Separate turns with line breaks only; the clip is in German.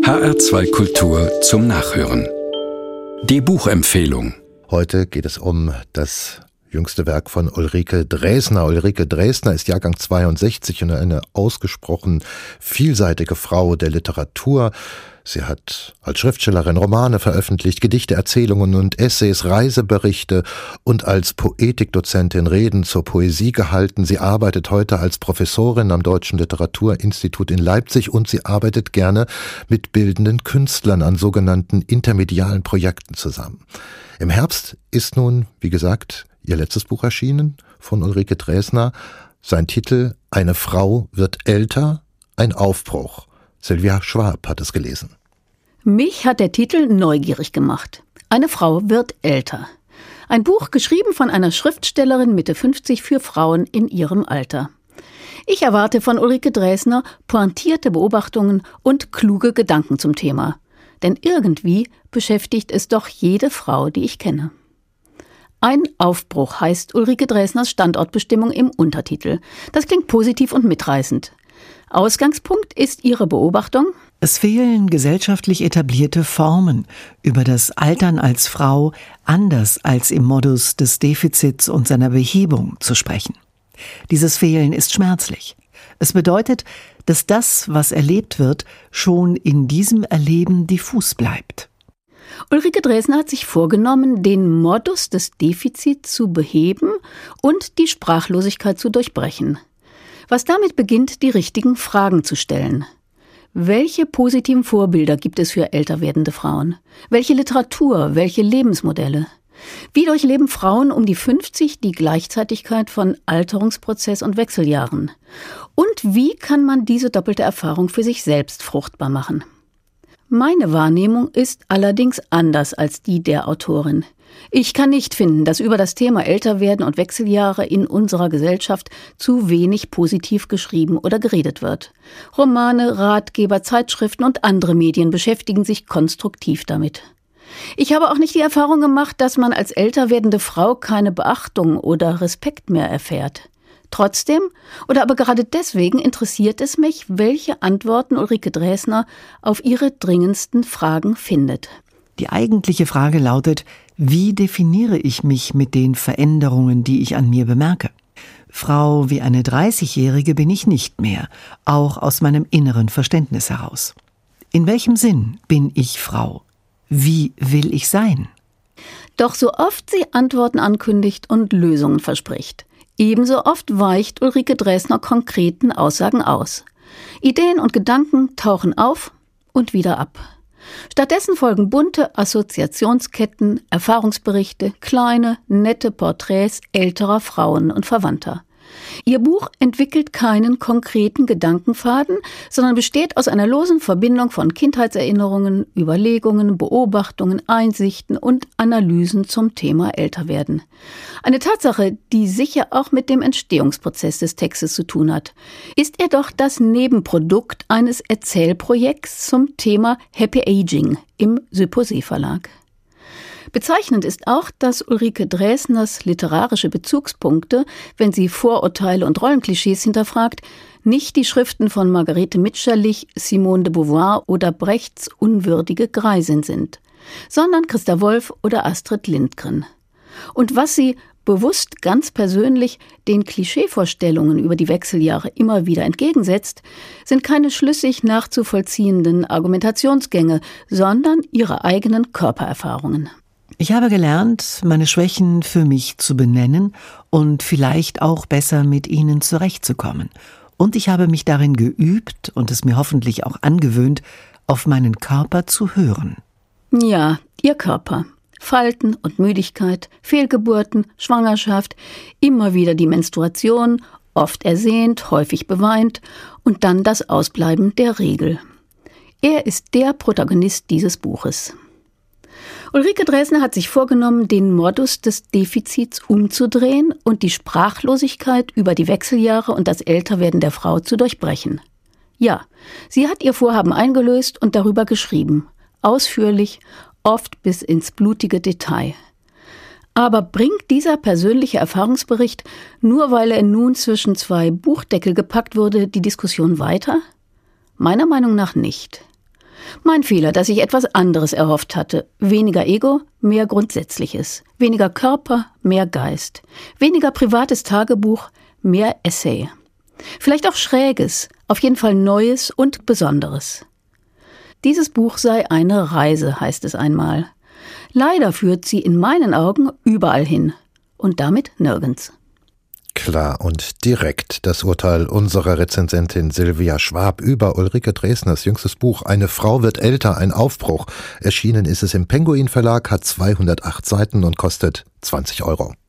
HR2 Kultur zum Nachhören. Die Buchempfehlung.
Heute geht es um das jüngste Werk von Ulrike Dresner. Ulrike Dresner ist Jahrgang 62 und eine ausgesprochen vielseitige Frau der Literatur. Sie hat als Schriftstellerin Romane veröffentlicht, Gedichte, Erzählungen und Essays, Reiseberichte und als Poetikdozentin Reden zur Poesie gehalten. Sie arbeitet heute als Professorin am Deutschen Literaturinstitut in Leipzig und sie arbeitet gerne mit bildenden Künstlern an sogenannten intermedialen Projekten zusammen. Im Herbst ist nun, wie gesagt, ihr letztes Buch erschienen von Ulrike Dresner. Sein Titel »Eine Frau wird älter, ein Aufbruch«. Sylvia Schwab hat es gelesen.
Mich hat der Titel neugierig gemacht. Eine Frau wird älter. Ein Buch geschrieben von einer Schriftstellerin Mitte 50 für Frauen in ihrem Alter. Ich erwarte von Ulrike Dresner pointierte Beobachtungen und kluge Gedanken zum Thema. Denn irgendwie beschäftigt es doch jede Frau, die ich kenne. Ein Aufbruch heißt Ulrike Dresners Standortbestimmung im Untertitel. Das klingt positiv und mitreißend. Ausgangspunkt ist ihre Beobachtung:
Es fehlen gesellschaftlich etablierte Formen, über das Altern als Frau anders als im Modus des Defizits und seiner Behebung zu sprechen. Dieses Fehlen ist schmerzlich. Es bedeutet, dass das, was erlebt wird, schon in diesem Erleben diffus bleibt.
Ulrike Dresner hat sich vorgenommen, den Modus des Defizits zu beheben und die Sprachlosigkeit zu durchbrechen. Was damit beginnt, die richtigen Fragen zu stellen. Welche positiven Vorbilder gibt es für älter werdende Frauen? Welche Literatur, welche Lebensmodelle? Wie durchleben Frauen um die 50 die Gleichzeitigkeit von Alterungsprozess und Wechseljahren? Und wie kann man diese doppelte Erfahrung für sich selbst fruchtbar machen? Meine Wahrnehmung ist allerdings anders als die der Autorin. Ich kann nicht finden, dass über das Thema Älterwerden und Wechseljahre in unserer Gesellschaft zu wenig positiv geschrieben oder geredet wird. Romane, Ratgeber, Zeitschriften und andere Medien beschäftigen sich konstruktiv damit. Ich habe auch nicht die Erfahrung gemacht, dass man als älter werdende Frau keine Beachtung oder Respekt mehr erfährt. Trotzdem, oder aber gerade deswegen interessiert es mich, welche Antworten Ulrike Dresner auf ihre dringendsten Fragen findet.
Die eigentliche Frage lautet: Wie definiere ich mich mit den Veränderungen, die ich an mir bemerke? Frau wie eine 30-Jährige bin ich nicht mehr, auch aus meinem inneren Verständnis heraus. In welchem Sinn bin ich Frau? Wie will ich sein?
Doch so oft sie Antworten ankündigt und Lösungen verspricht, ebenso oft weicht Ulrike Dresner konkreten Aussagen aus. Ideen und Gedanken tauchen auf und wieder ab. Stattdessen folgen bunte Assoziationsketten, Erfahrungsberichte, kleine, nette Porträts älterer Frauen und Verwandter. Ihr Buch entwickelt keinen konkreten Gedankenfaden, sondern besteht aus einer losen Verbindung von Kindheitserinnerungen, Überlegungen, Beobachtungen, Einsichten und Analysen zum Thema Älterwerden. Eine Tatsache, die sicher auch mit dem Entstehungsprozess des Textes zu tun hat. Ist er doch das Nebenprodukt eines Erzählprojekts zum Thema Happy Aging im Syposee Verlag. Bezeichnend ist auch, dass Ulrike Dresners literarische Bezugspunkte, wenn sie Vorurteile und Rollenklischees hinterfragt, nicht die Schriften von Margarete Mitscherlich, Simone de Beauvoir oder Brechts Unwürdige Greisin sind, sondern Christa Wolf oder Astrid Lindgren. Und was sie bewusst ganz persönlich den Klischeevorstellungen über die Wechseljahre immer wieder entgegensetzt, sind keine schlüssig nachzuvollziehenden Argumentationsgänge, sondern ihre eigenen Körpererfahrungen.
Ich habe gelernt, meine Schwächen für mich zu benennen und vielleicht auch besser mit ihnen zurechtzukommen. Und ich habe mich darin geübt und es mir hoffentlich auch angewöhnt, auf meinen Körper zu hören.
Ja, ihr Körper. Falten und Müdigkeit, Fehlgeburten, Schwangerschaft, immer wieder die Menstruation, oft ersehnt, häufig beweint und dann das Ausbleiben der Regel. Er ist der Protagonist dieses Buches. Ulrike Dresner hat sich vorgenommen, den Modus des Defizits umzudrehen und die Sprachlosigkeit über die Wechseljahre und das Älterwerden der Frau zu durchbrechen. Ja, sie hat ihr Vorhaben eingelöst und darüber geschrieben. Ausführlich, oft bis ins blutige Detail. Aber bringt dieser persönliche Erfahrungsbericht, nur weil er nun zwischen zwei Buchdeckel gepackt wurde, die Diskussion weiter? Meiner Meinung nach nicht. Mein Fehler, dass ich etwas anderes erhofft hatte. Weniger Ego, mehr Grundsätzliches. Weniger Körper, mehr Geist. Weniger privates Tagebuch, mehr Essay. Vielleicht auch Schräges, auf jeden Fall Neues und Besonderes. Dieses Buch sei eine Reise, heißt es einmal. Leider führt sie in meinen Augen überall hin und damit nirgends.
Klar und direkt das Urteil unserer Rezensentin Silvia Schwab über Ulrike Dresners jüngstes Buch »Eine Frau wird älter, ein Aufbruch«. Erschienen ist es im Penguin Verlag, hat 208 Seiten und kostet 20 €.